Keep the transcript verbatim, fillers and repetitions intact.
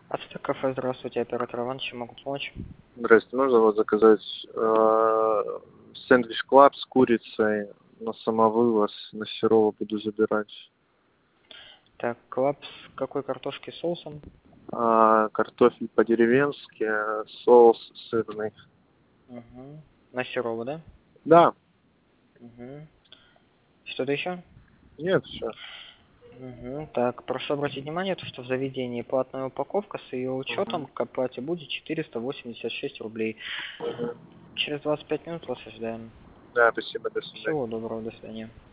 Ацтек кафе, здравствуйте, оператор Иван, чем могу помочь? Здрасте, можно вот заказать э, сэндвич клаб с курицей на самовывоз, на Серова буду забирать. Так, клаб с какой картошки соусом? А, картофель по-деревенски, соус сырный. Угу. На Серова, да? Да, Угу. Что-то еще? нет, все. Угу. Так, прошу обратить внимание, то, что в заведении платная упаковка с ее учетом к оплате будет четыреста восемьдесят шесть рублей. Через двадцать пять минут вас ожидаем. Да, спасибо, до свидания. Всего доброго, до свидания.